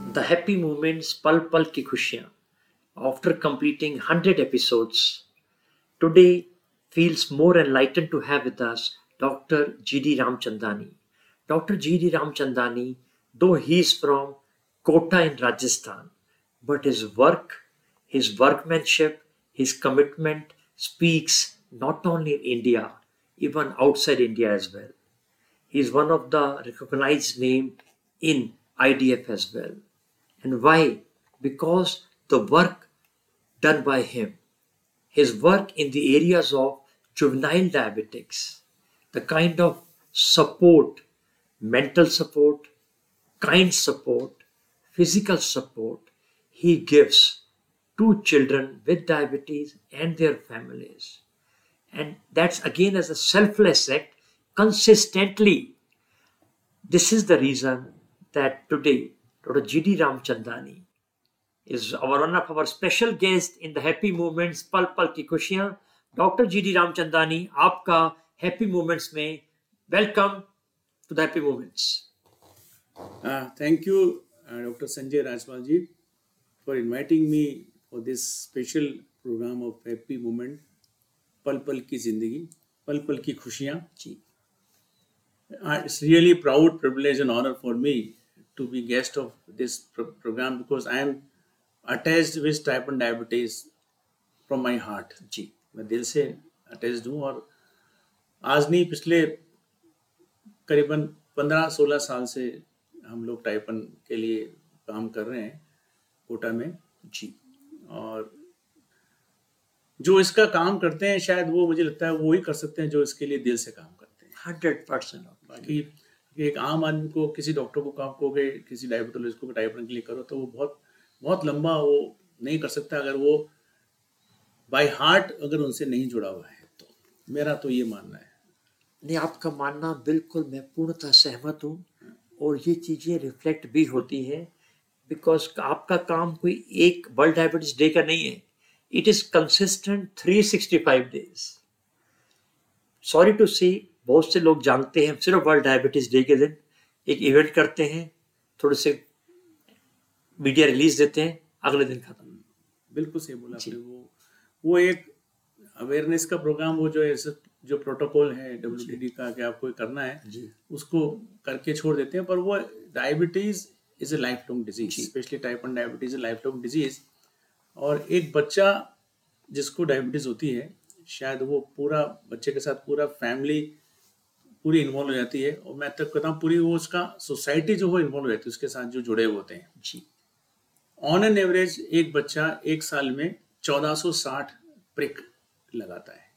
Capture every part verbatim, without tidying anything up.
The happy moments, pal pal ki khushiyan. After completing one hundred episodes, today feels more enlightened to have with us Doctor G D Ramchandani. Doctor G D Ramchandani, though he is from Kota in Rajasthan, but his work, his workmanship, his commitment speaks not only in India, even outside India as well. He is one of the recognized name in I D F as well. And why? Because the work done by him, his work in the areas of juvenile diabetics, the kind of support, mental support, kind support, physical support he gives to children with diabetes and their families. And that's again as a selfless act consistently. This is the reason that today Doctor G D Ramchandani is our one of our special guest in the Happy Moments पल पल की खुशियां. Doctor जी D Ramchandani, आपका happy moments में welcome to the happy moments. Uh, thank you, uh, Doctor Sanjay Rajwalji, for inviting me for this special program of Happy Moment, पल पल की जिंदगी, पल पल की खुशियाँ. जी. Uh, it's really proud privilege and honor for me to be guest of this pro- program because I am attached with type one diabetes from my heart. जी. मैं दिल से attached हूँ और आज नहीं पिछले करीबन पंद्रह सोलह साल से हम लोग टाइप वन के लिए काम कर रहे हैं कोटा में. जी. और जो इसका काम करते हैं शायद वो मुझे लगता है वो ही कर सकते हैं जो इसके लिए दिल से काम करते हैं. Hundred percent. बाकी एक आम आदमी को किसी डॉक्टर को काम कहोगे किसी डायबिटोलॉजिस्ट को टाइप वन के लिए करो तो वो बहुत बहुत लंबा वो नहीं कर सकता अगर वो बाय हार्ट अगर उनसे नहीं जुड़ा हुआ है. तो मेरा तो ये मानना है. नहीं, आपका मानना बिल्कुल मैं पूर्णतः सहमत हूँ और ये चीज़ें रिफ्लेक्ट भी होती हैं बिकॉज आपका काम कोई एक वर्ल्ड डायबिटीज डे का नहीं है. It is consistent three sixty five days. Sorry टू से बहुत से लोग जानते हैं सिर्फ वर्ल्ड डायबिटीज डे के दिन एक इवेंट करते हैं, थोड़े से मीडिया रिलीज देते हैं, अगले दिन खत्म. बिल्कुल सही बोला आपने. वो वो एक अवेयरनेस का प्रोग्राम वो जो है जो प्रोटोकॉल है डब्ल्यूटीडी का कि आपको करना है जी. उसको करके छोड़ देते हैं. पर वो diabetes is a lifelong disease, specially type one diabetes a lifelong disease. और एक बच्चा जिसको डायबिटीज होती है शायद वो पूरा बच्चे के साथ पूरा फैमिली पूरी इन्वॉल्व हो जाती है और मैं तक कहता हूँ पूरी वो उसका सोसाइटी जो वो इन्वॉल्व हो जाती है उसके साथ जो जुड़े हुए होते हैं. जी. ऑन एन एवरेज एक बच्चा एक साल में चौदह सौ साठ प्रिक लगाता है.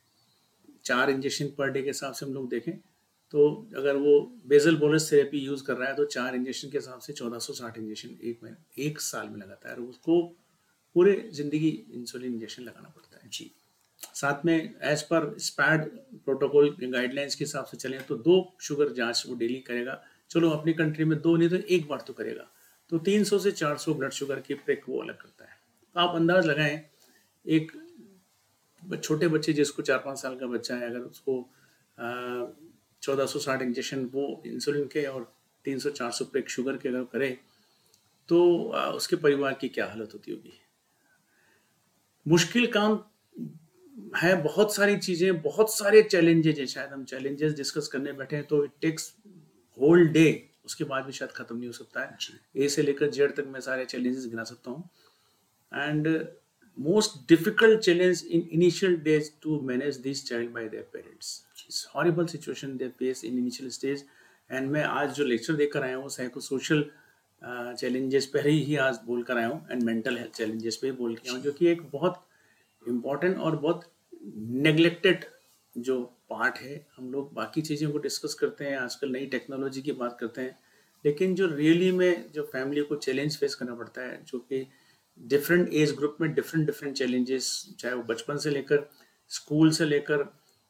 चार इंजेक्शन पर डे के हिसाब से हम लोग देखें तो अगर वो बेजल बोलस थेरेपी यूज कर रहा है तो चार इंजेक्शन के हिसाब से चौदह सौ साठ इंजेक्शन एक महीने एक साल में लगाता है और उसको पूरे जिंदगी इंसुलिन इंजेक्शन लगाना पड़ता है. जी. साथ में एज पर स्पैड प्रोटोकॉल गाइडलाइंस के हिसाब से चलें तो दो शुगर जांच वो डेली करेगा. चलो अपनी कंट्री में दो नहीं तो एक बार तो करेगा तो तीन सौ से चार सौ ब्लड शुगर की प्रिक वो अलग करता है. तो आप अंदाज लगाएं एक छोटे बच्चे जिसको चार पाँच साल का बच्चा है अगर उसको चौदह सौ साठ इंजेक्शन वो इंसुलिन के और तीन सौ चार सौ प्रिक शुगर के अगर करे तो आ, उसके परिवार की क्या हालत होती होगी. मुश्किल काम है, बहुत सारी चीज़ें, बहुत सारे चैलेंजेज हैं. शायद हम चैलेंजेस डिस्कस करने बैठे हैं तो इट टेक्स होल डे, उसके बाद भी शायद ख़त्म नहीं हो सकता है. ए से लेकर जेड तक मैं सारे चैलेंजेस गिना सकता हूँ. And most difficult challenge in initial days to manage this child by their parents. It's horrible situation they face in initial stage. And मैं आज जो लेक्चर देकर आया हूँ साइको सोशल चैलेंजेस पर ही आज बोल कर आया हूँ एंड मेंटल हेल्थ चैलेंजेस पे बोल के आया हूँ जो कि एक बहुत इम्पॉर्टेंट और बहुत नेग्लेक्टेड जो पार्ट है. हम लोग बाकी चीज़ों को डिस्कस करते हैं, आजकल नई टेक्नोलॉजी की बात करते हैं, लेकिन जो रियली में जो फैमिली को चैलेंज फेस करना पड़ता है जो कि डिफरेंट एज ग्रुप में डिफरेंट डिफरेंट चैलेंजेस, चाहे वो बचपन से लेकर स्कूल से लेकर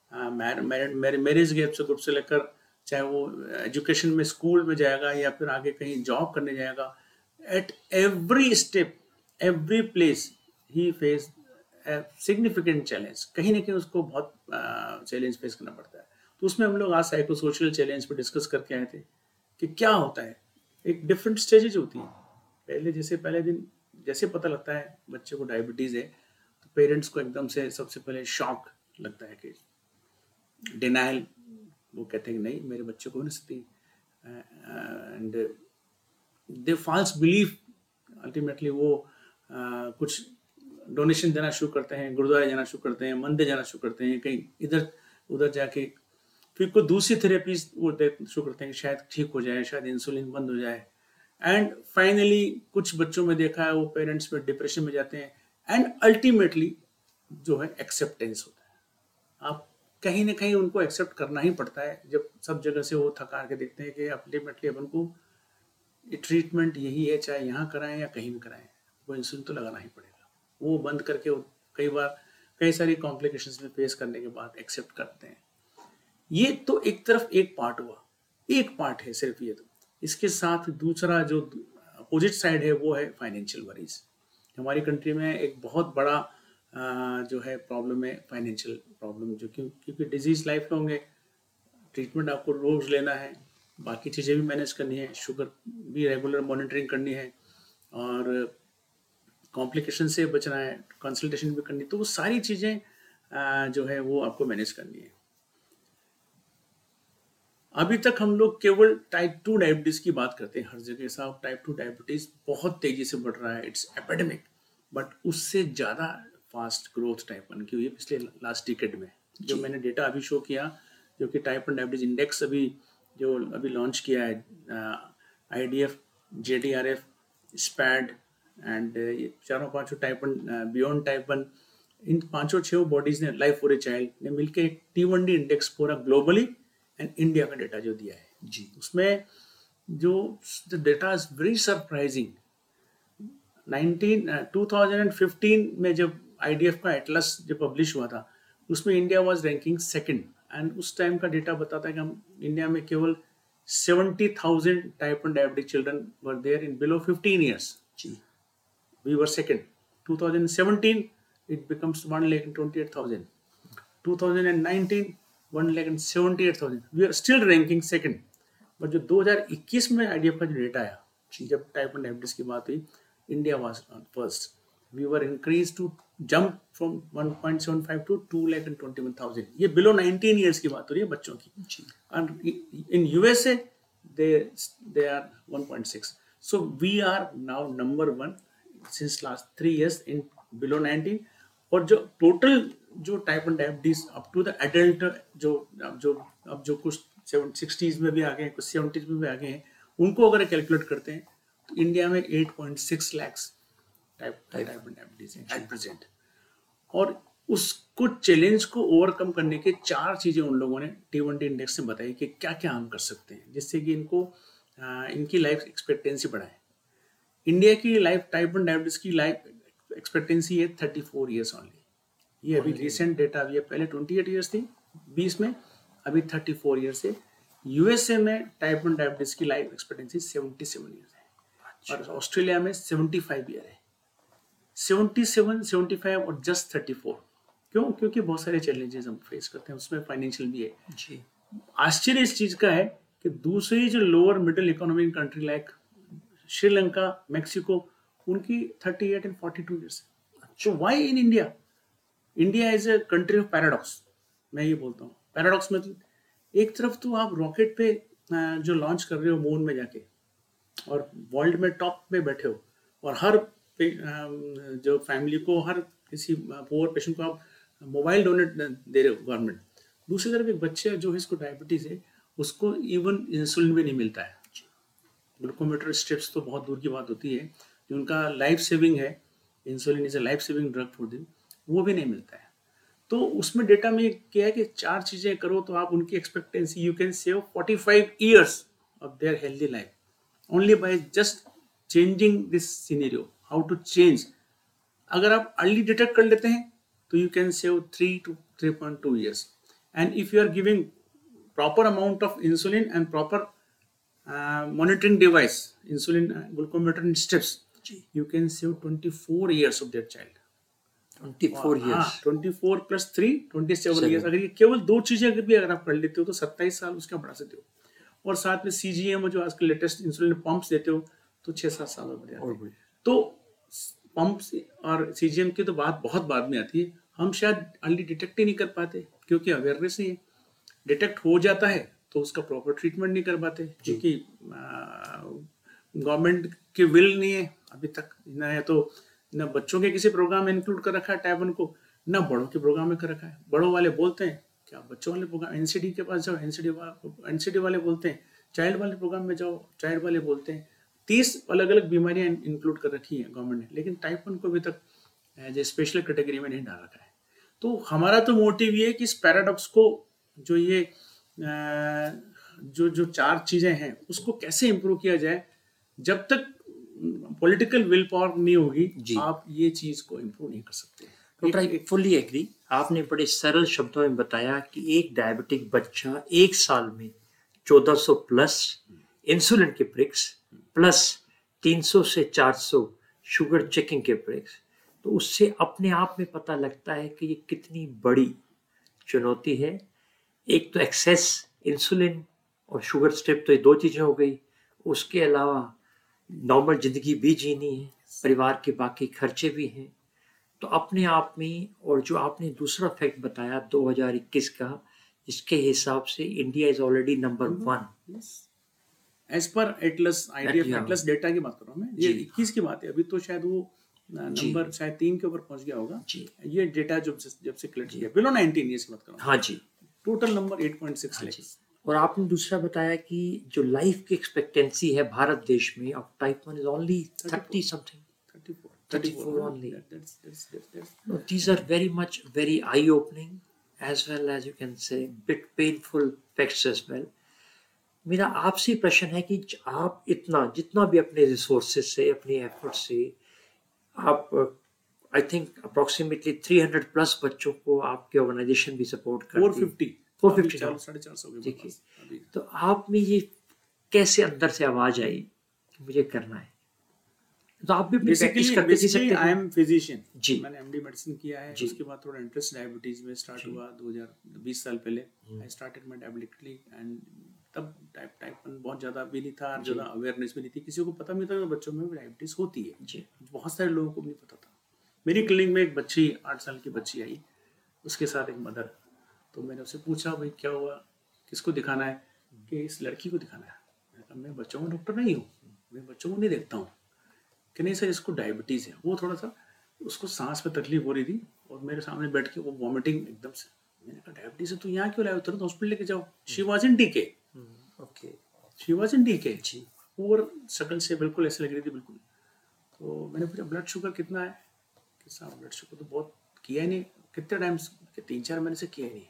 मैरिज गैप से ग्रुप से लेकर चाहे वो एजुकेशन में स्कूल में जाएगा या फिर आगे कहीं जॉब करने जाएगा. At every step every place ही फेस सिग्निफिकेंट चैलेंज. कहीं ना कहीं उसको बहुत चैलेंज फेस करना पड़ता है. तो उसमें हम लोग आज साइको सोशल चैलेंज पर डिस्कस करके आए थे कि क्या होता है. एक डिफरेंट स्टेजेज होती है. पहले जैसे पहले दिन जैसे पता लगता है बच्चे को डायबिटीज है तो पेरेंट्स को एकदम से सबसे पहले शॉक लगता है कि डिनाइल, वो कहते हैं कि नहीं मेरे बच्चे को हो नहीं सकती, and they false belief, ultimately वो uh, कुछ डोनेशन देना शुरू करते हैं, गुरुद्वारे जाना शुरू करते हैं, मंदिर जाना शुरू करते हैं, कहीं इधर उधर जाके फिर कोई दूसरी थेरेपीज वो दे शुरू करते हैं कि शायद ठीक हो जाए, शायद इंसुलिन बंद हो जाए, एंड फाइनली कुछ बच्चों में देखा है वो पेरेंट्स में डिप्रेशन में जाते हैं, एंड अल्टीमेटली जो है एक्सेप्टेंस होता है। आप कहीं ना कहीं उनको एक्सेप्ट करना ही पड़ता है जब सब जगह से वो थका के देखते हैं कि अल्टीमेटली अपन को ट्रीटमेंट यही है, चाहे यहाँ कराएं या कहीं भी कराएं, वो इंसुलिन तो लगाना ही पड़ेगा। वो बंद करके कई बार कई सारी कॉम्प्लिकेशंस में फेस करने के बाद एक्सेप्ट करते हैं। ये तो एक तरफ एक पार्ट हुआ, एक पार्ट है सिर्फ ये। तो इसके साथ दूसरा जो अपोजिट साइड है वो है फाइनेंशियल वरीज। हमारी कंट्री में एक बहुत बड़ा आ, जो है प्रॉब्लम है फाइनेंशियल प्रॉब्लम, जो क्यों क्योंकि डिजीज लाइफ लॉन्ग है, ट्रीटमेंट आपको रोज लेना है, बाकी चीज़ें भी मैनेज करनी है, शुगर भी रेगुलर मॉनिटरिंग करनी है, और कॉम्प्लिकेशन से बचना है, कंसल्टेशन भी करनी है, तो वो सारी चीज़ें जो है वो आपको मैनेज करनी है। अभी तक हम लोग केवल टाइप टू डायबिटीज़ की बात करते हैं हर जगह। साहब टाइप टू डायबिटीज़ बहुत तेज़ी से बढ़ रहा है, इट्स एपिडेमिक, बट उससे ज़्यादा फास्ट ग्रोथ टाइप वन की हुई है पिछले लास्ट डिकेड में। जो मैंने डेटा अभी शो किया, जो कि टाइप वन डायबिटीज़ इंडेक्स अभी जो अभी लॉन्च किया है, I D F, J D R F, स्पैड एंड ये चारों पांचों type one, beyond type one, इन पांचों छह बॉडीज ने, लाइफ फॉर ए चाइल्ड ने मिलकर एक टी वन डी इंडेक्स पूरा ग्लोबली एंड इंडिया का डेटा जो दिया है जी, उसमें जो the data is very surprising. Nineteen two thousand fifteen में जब आई डी एफ का एटलस जो पब्लिश हुआ था, उसमें India was ranking second, and उस टाइम का डेटा बताता है कि हम इंडिया में केवल seventy thousand type one diabetic children were there in below fifteen years ji, we were second. twenty seventeen it becomes one lakh twenty-eight thousand, twenty nineteen one lakh seventy-eight thousand, we are still ranking second। But जो दो हज़ार इक्कीस में आई D F का जो data आया, जब type one diabetes की बात हुई, India was first, we were increase to jump from one point seven five to two lakh twenty-one thousand। ये बिलो नाइनटीन ईयर्स की बात हो रही है बच्चों की, and in USA they they are one point six। So we are now number one since last three years in below nineteen. और जो टोटल जो type one diabetes up to the adult, जो अब जो अब जो कुछ सेवन सिक्सटीज में भी आ गए हैं, कुछ सेवेंटीज में भी आ गए हैं, उनको अगर कैलकुलेट करते हैं तो इंडिया में eight point six lakhs type type one diabetes है एट प्रेजेंट। और उसको चैलेंज को ओवरकम करने के चार चीजें उन लोगों ने टी वन डी इंडेक्स से बताई कि क्या क्या हम कर सकते हैं जिससे कि इनको आ, इनकी लाइफ एक्सपेक्टेंसी बढ़ाए। इंडिया की लाइफ टाइप वन डायबिटीज की लाइफ एक्सपेक्टेंसी है थर्टी फोर ईयर्स ओनली। ये अभी रिसेंट डेटा अभी है, पहले ट्वेंटी एट ईयर्स थी बीस में, अभी थर्टी फोर ईयर्स है। यूएसए में टाइप वन डायबिटीज की life expectancy seventy seven years है, और ऑस्ट्रेलिया में सेवेंटी फाइव ईयर है। सेवेंटी सेवन, सेवेंटी फाइव और जस्ट थर्टी फोर। क्यों? क्योंकि बहुत सारे चैलेंजेस हम फेस करते हैं, उसमें फाइनेंशियल भी है जी। आश्चर्य इस चीज का है कि दूसरी जो lower middle economic country like Sri Lanka, Mexico, उनकी thirty eight and forty two years. So why in India? India is a country of paradox. मैं ये बोलता हूँ पैराडॉक्स मतलब एक तरफ तो आप रॉकेट पे जो लॉन्च कर रहे हो मून में जाके, और वर्ल्ड में टॉप पे बैठे हो, और हर जो फैमिली को, हर किसी पुअर पेशेंट को आप मोबाइल डोनेट दे रहे हो गवर्नमेंट। दूसरी तरफ एक बच्चे जो है इसको डायबिटीज है, उसको इवन इंसुलिन भी नहीं मिलता है। ग्लूकोमीटर स्ट्रिप्स तो बहुत दूर की बात होती है, जो उनका लाइफ सेविंग है, insulin is a life saving drug for them, वो भी नहीं मिलता है। तो उसमें डेटा में क्या है कि चार चीजें करो तो आप उनकी expectancy, you can save forty five years of their healthy life only by just changing this scenario. How to change? अगर आप अर्ली डिटेक्ट कर लेते हैं तो you can save three two three point two years, and if you are giving proper amount of insulin and proper monitoring device, insulin glucometer and steps, you can save twenty-four years of their child। twenty-four years, twenty-four plus three, twenty-seven years। अगर ये केवल दो चीजें अगर भी अगर आप कर लेते हो तो सत्ताईस साल उसका बढ़ा सकते हो। और साथ में सीजीएम जो आजकल लेटेस्ट इंसुलिन पंप्स देते हो तो छह सात साल और बढ़ जाते और हैं। बढ़- तो पंप और सीजीएम की तो बात बहुत बाद में आती है, हम शायद अर्ली डिटेक्ट ही नहीं कर पाते क्योंकि अवेयरनेस नहीं है। डिटेक्ट हो जाता है तो उसका प्रॉपर ट्रीटमेंट नहीं कर पाते क्योंकि गवर्नमेंट की विल नहीं है अभी तक। न है तो न बच्चों के किसी प्रोग्राम में इंक्लूड कर रखा है टाइप वन को, न बड़ों के प्रोग्राम में कर रखा है। बड़ों वाले बोलते हैं क्या बच्चों वाले प्रोग्राम, एनसीडी के पास जाओ, एनसीडी वाले एनसीडी वाले बोलते हैं चाइल्ड वाले प्रोग्राम में जाओ, चाइल्ड वाले बोलते हैं। तीस अलग अलग बीमारियां इंक्लूड कर रखी हैं गवर्नमेंट ने, लेकिन टाइप वन को अभी तक एज ए स्पेशल कैटेगरी में नहीं डाल रखा है। तो हमारा तो मोटिव ये है कि इस पैराडॉक्स को, जो ये जो जो चार चीजें हैं उसको कैसे इम्प्रूव किया जाए। जब तक पॉलिटिकल विल पावर नहीं होगी आप ये चीज को इम्प्रूव नहीं कर सकते। Doctor I fully agree. आपने बड़े सरल शब्दों में बताया कि एक डायबिटिक बच्चा एक साल में चौदह सौ प्लस इंसुलिन के प्रिक्स प्लस तीन सौ से चार सौ शुगर चेकिंग के प्रिक्स, तो उससे अपने आप में पता लगता है कि ये कितनी बड़ी चुनौती है। एक तो एक्सेस इंसुलिन और शुगर स्ट्रिप, तो ये दो चीज़ें हो गई। उसके अलावा नॉर्मल ज़िंदगी भी जीनी है, परिवार के बाकी खर्चे भी हैं। तो अपने आप में, और जो आपने दूसरा फैक्ट बताया दो हज़ार इक्कीस का, इसके हिसाब से India is already number one as per atlas IDF atlas data की बात कर रहा हूँ मैं। ये इक्कीस की बात है, अभी तो शायद वो नंबर शायद तीन के ऊपर पहुंच गया होगा जी। ये डेटा जब से जब से कलेक्ट किया बिलो नाइनटीन ईयर्स की बात कर रहा हूँ। हाँ जी। Total number eight point six lakh. और आपने दूसरा बताया कि जो लाइफ की एक्सपेक्टेंसी है भारत देश में of type one is only thirty something, thirty-four only. That, that's, that's, that's, that's. No, these are very much very eye-opening as well as you can say bit painful facts as well. मेरा आपसे प्रश्न है कि आप इतना जितना भी अपने रिसोर्सेज से, अपने एफर्ट से, आप आई थिंक अप्रोक्सीमेटली तीन सौ प्लस बच्चों को आपके ऑर्गेनाइजेशन भी सपोर्ट करती है। चार सौ पचास चार सौ पचास साढ़े चार सौ। देखिए, तो आप में ये कैसे अंदर से आवाज आई कि मुझे करना है? तो आप भी basically basically I am physician जी। मैंने एमडी मेडिसिन किया है, उसके बाद थोड़ा इंटरेस्ट डायबिटीज में स्टार्ट हुआ दो हज़ार बीस साल पहले। I started my diabetically and तब टाइप टाइप वन बहुत ज़्यादा भी नहीं था, ज़्यादा अवेयरनेस भी नहीं थी, किसी को पता नहीं था कि बच्चों में डायबिटीज होती है जी। बहुत सारे लोगों को भी नहीं पता था। मेरी क्लिनिक में एक बच्ची, आठ साल की बच्ची आई, उसके साथ एक मदर। तो मैंने उससे पूछा भाई क्या हुआ, किसको दिखाना है? कि इस लड़की को दिखाना है। मैंने कहा मैं बच्चों का डॉक्टर नहीं हूँ, मैं बच्चों को नहीं देखता हूँ। कि नहीं सर इसको डायबिटीज़ है। वो थोड़ा सा उसको सांस में तकलीफ हो रही थी और मेरे सामने बैठ के वो वॉमिटिंग एकदम से। मैंने कहा डायबिटीज़ है तो यहाँ क्यों लाए, तुरंत हॉस्पिटल लेके जाओ। She was in DK. Okay, she was in DK जी। और शक्ल से बिल्कुल ऐसे लग रही थी बिल्कुल। तो मैंने पूछा ब्लड शुगर कितना है? कि साहब ब्लड शुगर तो बहुत किया ही नहीं। कितने टाइम? तीन चार महीने से किया ही नहीं।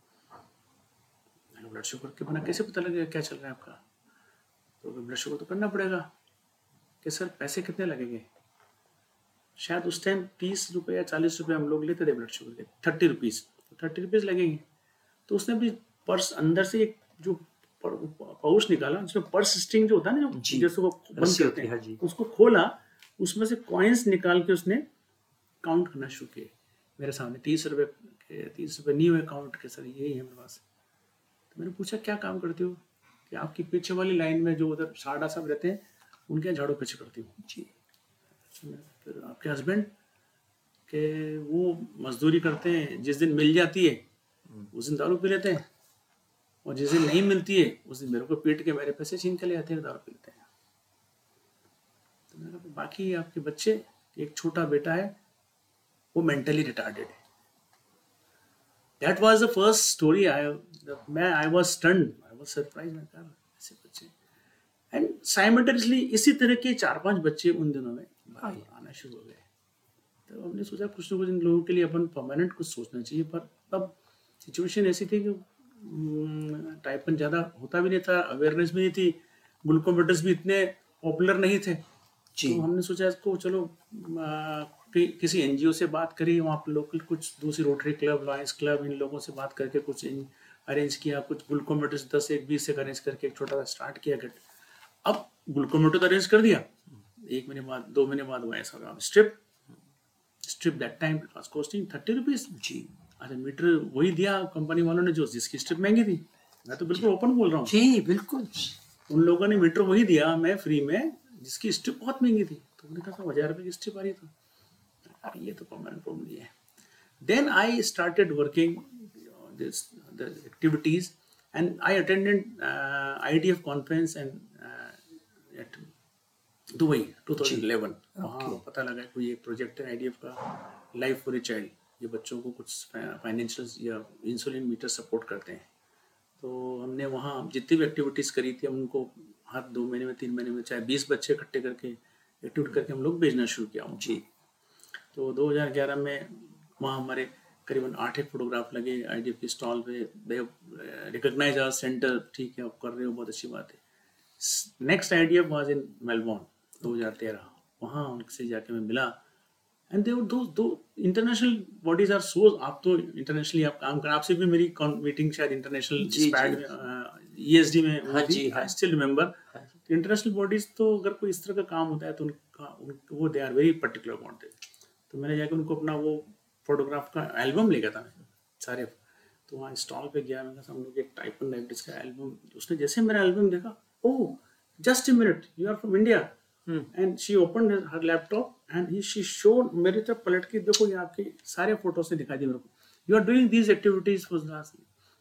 मैंने ब्लड शुगर के बिना कैसे पता लगेगा क्या चल रहा है आपका? तो ब्लड शुगर तो करना पड़ेगा। कि सर पैसे कितने लगेंगे? शायद उस टाइम तीस रुपये या चालीस रुपये हम लोग लेते थे ब्लड शुगर के, थर्टी रुपीज़ थर्टी रुपीज़ लगेंगे। तो उसने अपनी पर्स अंदर से एक जो पाउच निकाला, उसमें पर्स स्ट्रिंग जो होता है ना, जो जैसे वो बंद करते हैं, उसको खोला, उसमें से कॉइन्स निकाल के उसने काउंट करना शुरू किए मेरे सामने। तीस रुपये के तीस रुपये नहीं हुए काउंट के, सर यही है मेरे पास। तो मैंने पूछा क्या काम करते हो? कि आपकी पीछे वाली लाइन में जो उधर साड़ा साहब रहते हैं उनके यहाँ झाड़ू पोछे करती हूँ जी। फिर आपके हस्बैंड के वो मजदूरी करते हैं, जिस दिन मिल जाती है उस दिन दारू पी लेते हैं, और जिस दिन नहीं मिलती है उस दिन मेरे को पीट के मेरे पैसे छीन के ले आते हैं, दारू पी लेते हैं। तो मैंने कहा बाकी आपके बच्चे, एक छोटा बेटा है वो मेंटली रिटार्डेड है। That was the first story. I मैं I was stunned, I was surprise. मैं कहा ऐसे बच्चे। एंड साइमल्टेनियसली इसी तरह के चार पांच बच्चे उन दिनों में आना शुरू हो गए। तो हमने सोचा कुछ ना कुछ इन लोगों के लिए अपन परमानेंट कुछ सोचना चाहिए। पर तब सिचुएशन ऐसी थी कि टाइप वन ज़्यादा होता भी नहीं था, अवेयरनेस भी नहीं थी, ग्लूकोमीटर्स भी इतने पॉपुलर नहीं थे जी। तो हमने सोचा इसको चलो आ, कि, किसी एनजीओ से बात करी, वहाँ पर लोकल कुछ दूसरी रोटरी क्लब, लॉयंस क्लब, इन लोगों से बात करके कुछ अरेंज किया, कुछ ग्लूकोमीटर्स दस एक बीस से अरेंज करके एक छोटा सा स्टार्ट किया। अब ग्लूकोमीटर तो अरेंज कर दिया, एक महीने बाद दो महीने बाद वो ऐसा होगा strip strip that time it was costing thirty rupees जी। अच्छा मीटर वही दिया कंपनी वालों ने जो जिसकी स्ट्रिप महंगी थी। मैं तो बिल्कुल ओपन बोल रहा हूँ जी, बिल्कुल। उन लोगों ने मीटर वही दिया, मैं फ्री में जिसकी स्ट्रिप बहुत महंगी थी। तो मैंने कहा हजार रुपये की स्ट्रिप आ रही था, ये तो परमानेंट प्रॉब्लम नहीं है। Then I started working this the activities and I attended IDF conference and at Dubai two thousand eleven. वहाँ पता लगा कोई एक प्रोजेक्ट है आईडीएफ का, लाइफ फॉर ए चाइल्ड, ये बच्चों को कुछ फाइनेंशियल या इंसुलिन मीटर सपोर्ट करते हैं। तो हमने वहाँ जितनी भी एक्टिविटीज़ करी थी हम उनको हर दो महीने में तीन महीने में चाहे बीस बच्चे इकट्ठे करके एक्टिविटी करके हम लोग भेजना शुरू किया जी। तो दो हज़ार ग्यारह में वहाँ हमारे करीबन आठ एक फोटोग्राफ लगे आईडीएफ की स्टॉल पे। दे रिकॉग्नाइज आवर सेंटर, ठीक है आप कर रहे हो, बहुत अच्छी बात है। Next IDF was in Melbourne दो हज़ार तेरह, वहाँ उनसे जाके मैं मिला। एंड दे दो दो इंटरनेशनल बॉडीज आर सो, आप तो इंटरनेशनली आप काम कर, आपसे भी मेरी मीटिंग शायद इंटरनेशनल स्पैड ईएसडी में हाँ जी, I still remember. International bodies तो अगर कोई इस तरह का काम होता है तो उनका उन, वो they are very particular about it. तो मैंने जाकर उनको अपना वो फोटोग्राफ का एल्बम ले गया था मैं सारे। तो वहाँ स्टॉल पे गया, मैंने कहा हम लोग एक टाइप एंड डाइबिटीज का एल्बम। उसने जैसे मेरा एल्बम देखा, oh just a minute, you are from India. And she open her laptop and she showed, मेरे तरफ पलट के देखो ये आपके सारे फोटोज से दिखा दी मेरे को, you are doing these activities for last.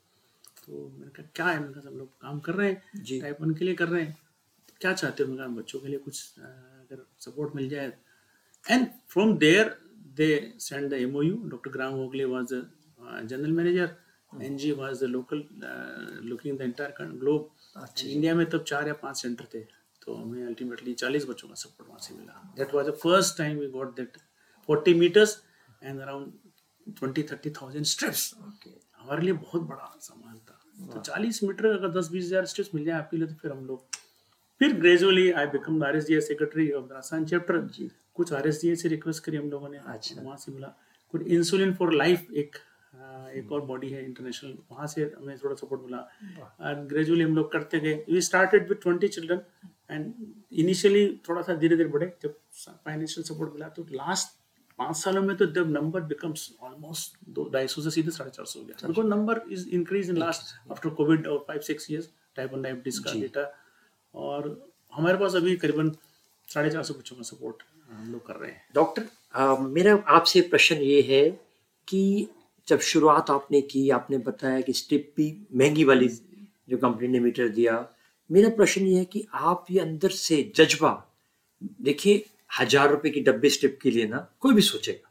तो मैंने कहा क्या है, मैंने कहा हम लोग काम कर रहे हैं टाइप वन के लिए कर रहे हैं, क्या चाहते हो? मैंने कहा बच्चों के लिए कुछ अगर सपोर्ट मिल जाए। And from there they sent the M O U. Doctor Graham Oakley was the uh, general manager. Hmm. N G was the local uh, looking the entire globe. India में तब चार या पांच सेंटर थे, तो हमें अल्टीमेटली चालीस बच्चों का सपोर्ट वहाँ से मिला। That was the first time we got that forty meters and around twenty thirty thousand strips. Okay. हमारे लिए बहुत बड़ा सामान था। तो चालीस मीटर अगर दस बीस हजार स्ट्रिप्स मिल जाए आपके लिए, तो फिर हम लोग फिर gradually I become the RSDS secretary of the Assam chapter. कुछ आरएसडीएस से रिक्वेस्ट करी हम लोगों ने, अच्छा। वहाँ से मिला। कुछ इंसुलिन फॉर लाइफ एक एक और बॉडी है इंटरनेशनल, वहाँ से हमें थोड़ा सपोर्ट मिला। एंड ग्रेजुअली हम लोग करते गए। We started with twenty children and initially थोड़ा सा धीरे धीरे बढ़े। जब फाइनेंशियल सपोर्ट मिला तो लास्ट पाँच सालों में तो जब नंबर बिकम्स ऑलमोस्ट दो ढाई सौ से सीधे साढ़े चार सौ हो गया, because number is increase in last after COVID और five six years type one diabetes का डेटा। और हमारे पास अभी करीबन साढ़े चार सौ बच्चों का सपोर्ट हम लोग कर रहे हैं। डॉक्टर, मेरा आपसे प्रश्न ये है कि जब शुरुआत आपने की, आपने बताया कि स्ट्रिप भी महंगी वाली जो कंपनी ने मीटर दिया, मेरा प्रश्न ये है कि आप ये अंदर से जज्बा, देखिए हजार रुपए की डब्बे स्ट्रिप के लिए ना कोई भी सोचेगा,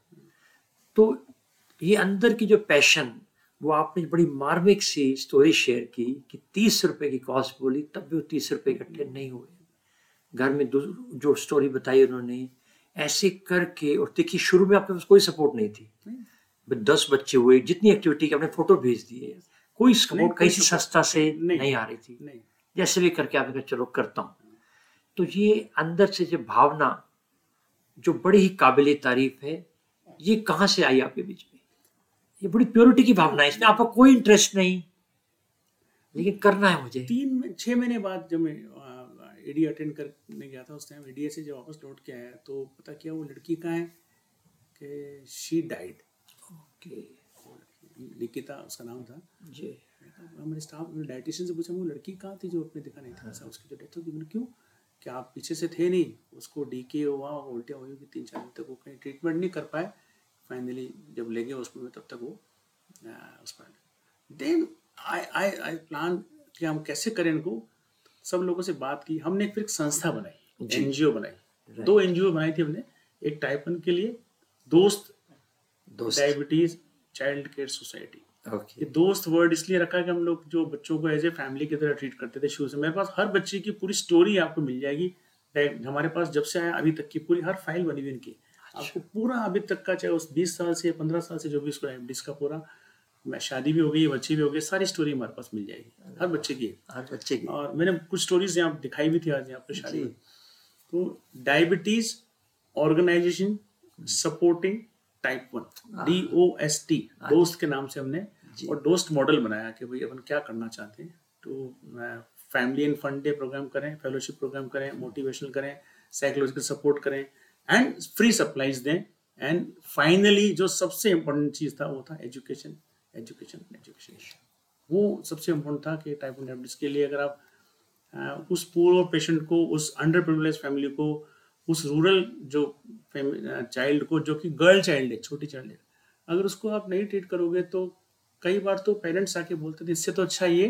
तो ये अंदर की जो पैशन, वो आपने बड़ी मार्मिक सी स्टोरी शेयर की कि तीस रुपए की कॉस्ट बोली, तब भी वो तीस रुपए इकट्ठे नहीं हुए। घर में जो स्टोरी बताई उन्होंने, ऐसे करके, और देखिए शुरू में आपके पास कोई सपोर्ट नहीं थी, दस बच्चे हुए, जितनी एक्टिविटी के आपने फोटो भेज दिए, कोई सपोर्ट कहीं से सस्ता से नहीं, नहीं आ रही थी, नहीं। जैसे भी करके आपने कहा चलो करता हूँ। तो ये अंदर से जो भावना जो बड़ी ही काबिल तारीफ है, ये कहाँ से आई आपके बीच में? ये बड़ी प्योरिटी की भावना है, इसमें आपका कोई इंटरेस्ट नहीं, लेकिन करना है मुझे। तीन छह महीने बाद जब मैं एडी अटेंड करने गया था, उस टाइम एडीए से जब वापस लौट के आया तो पता किया वो लड़की कहाँ है कि शी डाइड। ओके, निकिता उसका नाम था जी। हमारे स्टाफ डाइटिशियन से पूछा वो लड़की कहाँ थी जो अपने दिखा नहीं था, हाँ। उसकी जो डेथ हो गई। मैंने क्यों, क्या आप पीछे से थे नहीं? उसको डीके हुआ, उल्टियाँ हुई होगी, तीन चार दिन तक वो कहीं ट्रीटमेंट नहीं कर पाए। फाइनली जब ले गए हॉस्पिटल में तब तक वो उस पर। Then I I I plan कि हम कैसे करें इनको। सब लोगों से बात की, हमने फिर एक संस्था बनाई, एनजीओ बनाई। दो एनजीओ बनाई थी हमने, एक टाइप वन के लिए दोस्त, दोस्त। Diabetes child care society. okay. ये दोस्त वर्ड इसलिए रखा कि हम लोग जो बच्चों को एज ए फैमिली की तरह ट्रीट करते थे शुरू से। मेरे पास हर बच्चे की पूरी स्टोरी आपको मिल जाएगी। हमारे पास जब से आया अभी तक की पूरी हर फाइल बनी हुई इनकी, आपको पूरा अभी तक का, चाहे उस बीस साल से पंद्रह साल से जो भी उसको डायबिटीज का पूरा, मैं शादी भी हो गई, बच्चे भी हो गए, सारी स्टोरी हमारे पास मिल जाएगी हर बच्चे की, हर बच्चे की। और मैंने कुछ स्टोरीज यहाँ दिखाई भी थी आज यहाँ पे शादी में। तो diabetes organisation supporting type one, D O S T, दोस्त के नाम से हमने और दोस्त मॉडल बनाया कि भाई अपन क्या करना चाहते हैं। तो family and fund day programme करें, फेलोशिप प्रोग्राम करें, मोटिवेशनल करें, साइकोलॉजिकल सपोर्ट करें एंड फ्री सप्लाईज दें। एंड फाइनली जो सबसे इम्पोर्टेंट चीज़ था वो था एजुकेशन, एजुकेशन एजुकेशन। वो सबसे इम्पोर्टेंट था कि टाइप वन डायबिटीज के लिए अगर आप उस पूर पेशेंट को, उस अंडर प्रिविलेज फैमिली को, उस रूरल जो चाइल्ड को जो कि गर्ल चाइल्ड है, छोटी चाइल्ड है, अगर उसको आप नहीं ट्रीट करोगे तो कई बार तो पेरेंट्स आके बोलते थे इससे तो अच्छा ये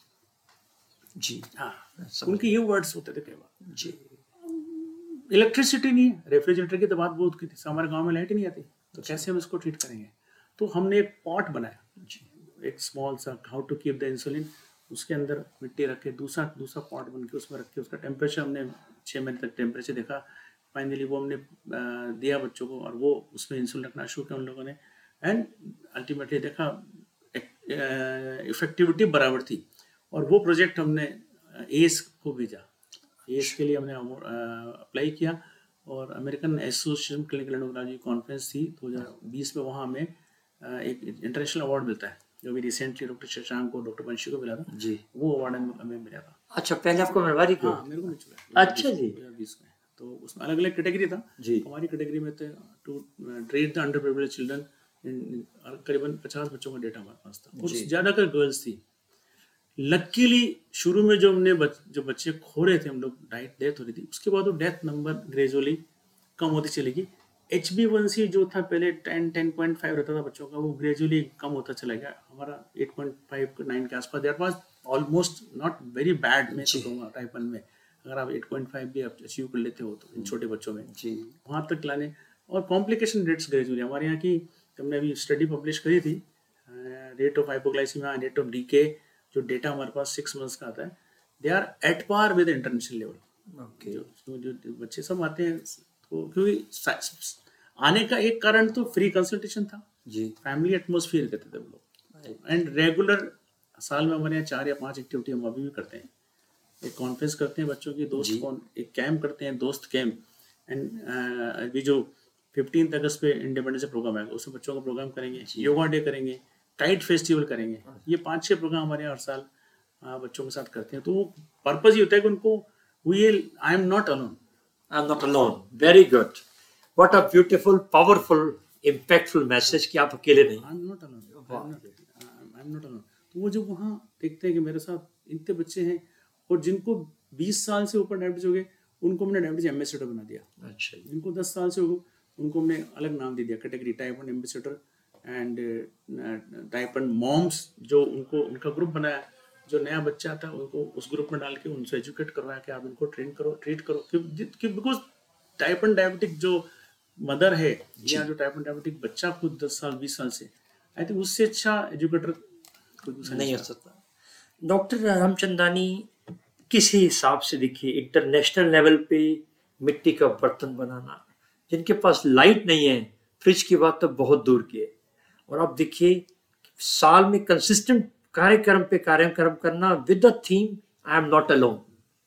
जी, हाँ, उनके ये वर्ड्स होते थे कई बार। जी, इलेक्ट्रिसिटी नहीं है, रेफ्रिजरेटर की तो बात बहुत की थी, हमारे गांव में लाइट ही नहीं आती, तो कैसे हम इसको ट्रीट करेंगे? तो हमने एक पॉट बनाया, एक स्मॉल सा, how to keep the insulin, उसके अंदर मिट्टी रख के दूसरा दूसरा पॉट बन के उसमें रख के उसका टेम्परेचर हमने छः महीने तक टेम्परेचर देखा। फाइनली वो हमने दिया बच्चों को और वो उसमें इंसुलिन रखना शुरू किया उन लोगों ने, एंड अल्टीमेटली देखा इफेक्टिविटी बराबर थी। और वो प्रोजेक्ट हमने एस को भेजा, एस के लिए हमने अप्लाई किया और American Association Clinical Endocrinology Conference थी दो हज़ार बीस में, वहाँ हमें एक इंटरनेशनल अवार्ड मिलता है जो भी रिसेंटली डॉक्टर शशांक को, डॉक्टर वंशी को मिला था जी, वो अवार्ड हमें मिला था। अच्छा, पहले आपको मिलवारी क्यों? हाँ, मेरे को मिल चुका है। अच्छा जी, दो हज़ार बीस में, तो उसमें अलग अलग कैटेगरी था जी। हमारी कैटेगरी में थे to treat the underprivileged children, करीबन पचास बच्चों का डेटा हमारे पास था और ज़्यादातर गर्ल्स थी। लकीली शुरू में जो हमने बच, जो बच्चे खो रहे थे हम लोग, डाइट डेथ हो रही थी, उसके बाद वो डेथ नंबर ग्रेजुअली कम होती चलेगी। एच बी वन सी जो था पहले टेन टेन पॉइंट फाइव रहता था बच्चों का, वो ग्रेजुअली कम होता चला गया, हमारा एट पॉइंट फाइव नाइन के आसपास। There was almost not very bad, मैं तो कहूँगा टाइप वन में अगर आप एट पॉइंट फाइव भी अचीव कर लेते हो तो इन छोटे बच्चों में जी, वहाँ तक लाने। और कॉम्प्लिकेशन रेट्स ग्रेजुअली हमारे यहाँ की, हमने अभी स्टडी पब्लिश करी थी, rate of hypoglycaemia, rate of DK, जो डेटा हमारे पास सिक्स मंथ्स का आता है, they are at par with international level. Okay, जो जो बच्चे सब आते हैं तो क्योंकि आने का एक कारण तो फ्री कंसल्टेशन था जी, फैमिली एटमोसफियर कहते थे वो लोग, एंड रेगुलर साल में हमारे यहाँ चार या पांच एक्टिविटी हम अभी भी करते हैं। एक कॉन्फ्रेंस करते हैं बच्चों की, दोस्त कौन, एक कैंप करते हैं, दोस्त कैंप, एंड अभी जो फिफ्टीन अगस्त पे इंडिपेंडेंस डे प्रोग्राम है उसमें बच्चों का प्रोग्राम करेंगे, योगा डे करेंगे, काइट फेस्टिवल करेंगे। ये पाँच छह प्रोग्राम हमारे यहाँ हर साल आ, बच्चों के साथ करते हैं। तो वो पर्पज ये होता है कि उनको I am not alone, I am not alone. Very good, what a beautiful, powerful, impactful message कि आप अकेले नहीं, I am not alone, I am not alone. तो वो जब वहाँ देखते हैं कि मेरे साथ इतने बच्चे हैं और जिनको बीस साल से ऊपर डायबिटीज हो गए, उनको हमने डायबिटीज एम्बेसडर बना दिया। अच्छा, जिनको दस साल से हो गए उनको हमने अलग नाम दे दिया, category type one ambassador and type one moms, जो उनको उनका ग्रुप बनाया, जो नया बच्चा आता है उनको उस ग्रुप में डाल के उनसे एजुकेट करवाया कि आप इनको ट्रेन करो, ट्रीट करो, कि बिकॉज टाइप वन डायबिटिक जो मदर है या जो टाइप वन डायबिटिक बच्चा खुद दस साल बीस साल से, आई थिंक उससे अच्छा एजुकेटर नहीं हो सकता। डॉक्टर रामचंदानी, किसी हिसाब से देखिए इंटरनेशनल लेवल पे मिट्टी का बर्तन बनाना, जिनके पास लाइट नहीं है, फ्रिज की बात तो बहुत दूर की है, और अब देखिए साल में कंसिस्टेंट कार्यक्रम पे कार्यक्रम करना with the theme I am not alone.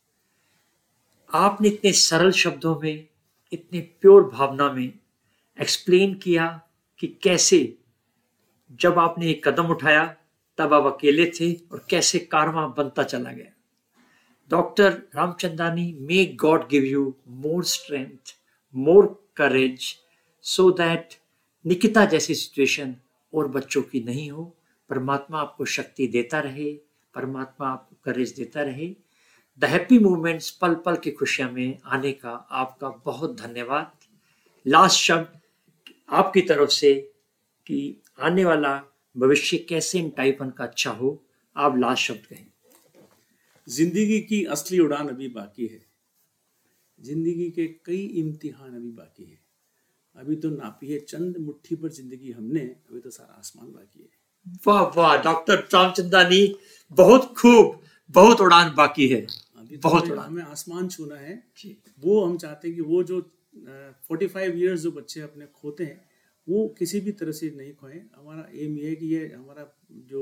आपने इतने सरल शब्दों में, इतने प्योर भावना में एक्सप्लेन किया कि कैसे जब आपने एक कदम उठाया तब आप अकेले थे और कैसे कारवां बनता चला गया। Doctor Ramchandani, may God give you more strength, more courage, so that Nikita जैसी सिचुएशन और बच्चों की नहीं हो। परमात्मा आपको शक्ति देता रहे, परमात्मा आपको करेज देता रहे। द हैप्पी मूवमेंट्स, पल पल की खुशियां में आने का आपका बहुत धन्यवाद। लास्ट शब्द आपकी तरफ से कि आने वाला भविष्य कैसे इन टाइप वन का अच्छा हो, आप लास्ट शब्द कहें। जिंदगी की असली उड़ान अभी बाकी है, जिंदगी के कई इम्तिहान अभी बाकी है, अभी तो नापी है चंद मुट्ठी पर जिंदगी हमने, अभी तो सारा आसमान बाकी है। वाह वाह डॉक्टर रामचंदानी, बहुत खूब, बहुत उड़ान बाकी है, अभी तो बहुत हमें, उड़ान। हमें आसमान छूना है। वो हम चाहते हैं कि वो जो फोर्टी फाइव ईयर्स जो बच्चे अपने खोते हैं वो किसी भी तरह से नहीं खोएं। हमारा एम ये है कि ये हमारा जो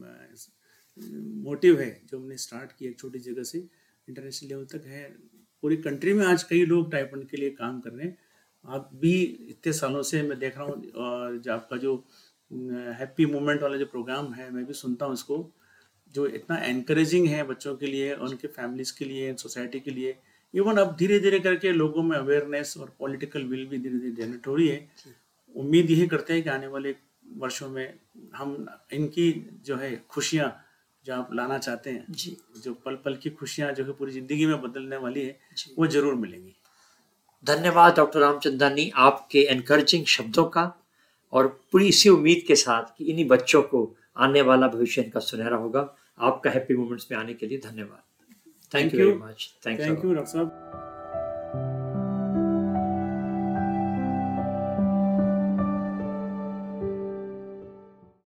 मोटिव है, जो हमने स्टार्ट किया छोटी जगह से इंटरनेशनल लेवल तक है, पूरी कंट्री में आज कई लोग टाइप वन के लिए काम कर रहे हैं। आप भी इतने सालों से मैं देख रहा हूँ, और जो आपका जो हैप्पी मोमेंट वाला जो प्रोग्राम है मैं भी सुनता हूँ इसको, जो इतना एनकरेजिंग है बच्चों के लिए, उनके फैमिलीज के लिए, सोसाइटी के लिए। इवन अब धीरे धीरे करके लोगों में अवेयरनेस और पॉलिटिकल विल भी धीरे धीरे जनरेट हो रही है। उम्मीद यही करते हैं कि आने वाले वर्षों में हम इनकी जो है खुशियाँ जो आप लाना चाहते हैं, जी जो पल पल की खुशियां जो है पूरी जिंदगी में बदलने वाली है, जी। वो जरूर मिलेंगी। धन्यवाद डॉक्टर रामचंदानी आपके एनकरेजिंग शब्दों का, और पूरी इसी उम्मीद के साथ कि इन्हीं बच्चों को आने वाला भविष्य इनका सुनहरा होगा। आपका हैप्पी मोमेंट्स में आने के लिए धन्यवाद। Thank you very much. Thank you doctor साहब।